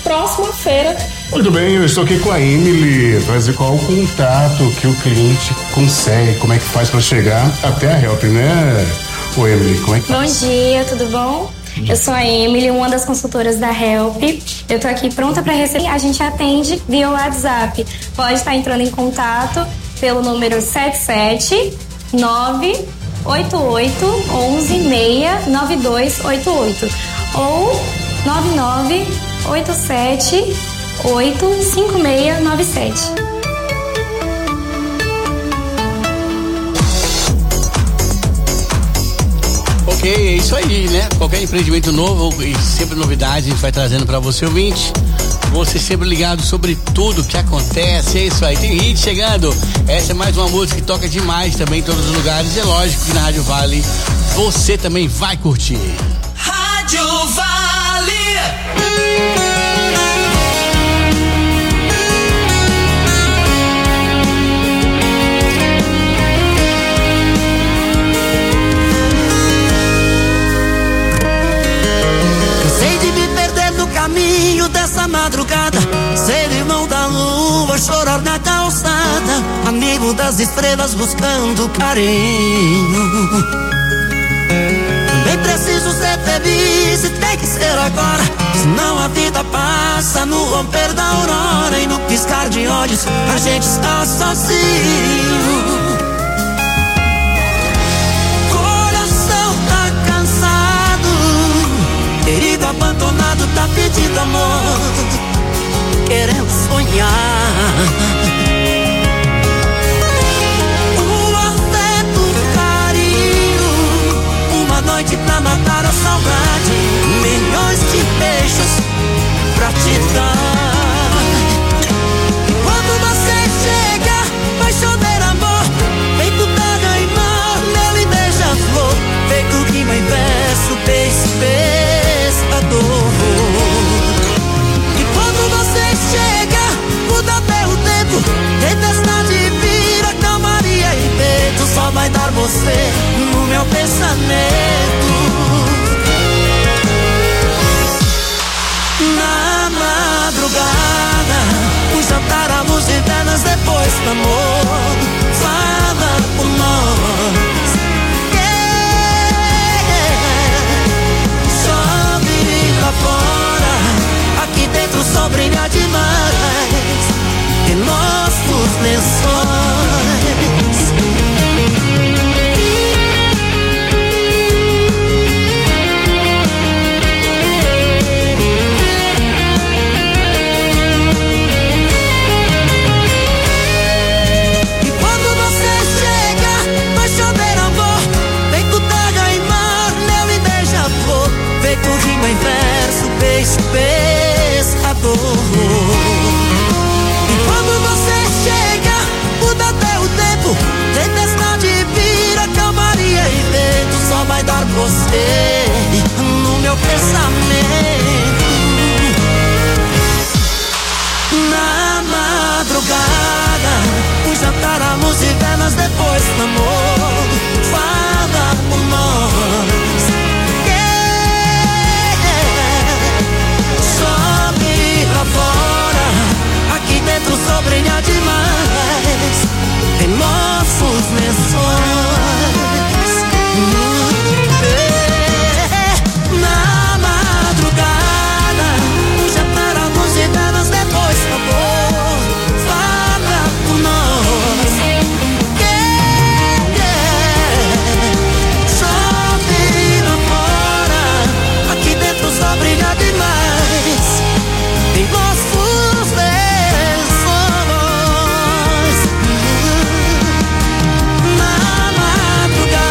próximo à feira. Muito bem, eu estou aqui com a Emily, trazer qual o contato que o cliente consegue, como é que faz para chegar até a Help, né? Oi, Emily, como é que Bom dia, tudo bom? Eu sou a Emily, uma das consultoras da Help. Eu tô aqui pronta para receber. A gente atende via WhatsApp. Pode estar entrando em contato pelo número 77988119288 ou 99878567. Ok, é isso aí, né? Qualquer empreendimento novo e sempre novidades a gente vai trazendo pra você, ouvinte. Você sempre ligado sobre tudo que acontece, é isso aí. Tem hit chegando. Essa é mais uma música que toca demais também em todos os lugares. É lógico que na Rádio Vale você também vai curtir. Rádio Vale. Caminho dessa madrugada, ser irmão da lua, chorar na calçada, amigo das estrelas buscando carinho. Também preciso ser feliz e tem que ser agora, senão a vida passa no romper da aurora e no piscar de olhos a gente está sozinho. Querido abandonado tá pedindo amor, querendo sonhar. Um afeto, um carinho, uma noite pra matar a saudade, milhões de beijos pra te dar. Quando você chega, vai chover amor, feito terra e mar, mel e beija-flor, feito rima e verso, beijo, beijo. E quando você chega, muda até o tempo, tempestade vira calmaria e peito, só vai dar você no meu pensamento. Na madrugada, o jantar à luz de velas depois do amor, fala por nós. Fora, aqui dentro o sol brilha demais em nossos lençóis. E quando você chega, vai chover amor, feito terra e mar, mel e beija-flor, feito rima em verso, beijo, pescador. E quando você chega, muda até o tempo, tempestade vira calmaria e vento, só vai dar você no meu pensamento. Na madrugada, o jantar à luz e velas depois do amor,